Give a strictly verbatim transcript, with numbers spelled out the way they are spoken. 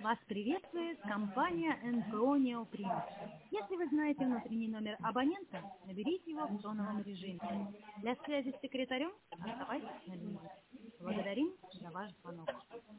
Вас приветствует компания эн ка о «Неопринт». Если вы знаете внутренний номер абонента, наберите его в тоновом режиме. Для связи с секретарем оставайтесь на линии. Благодарим за ваш звонок.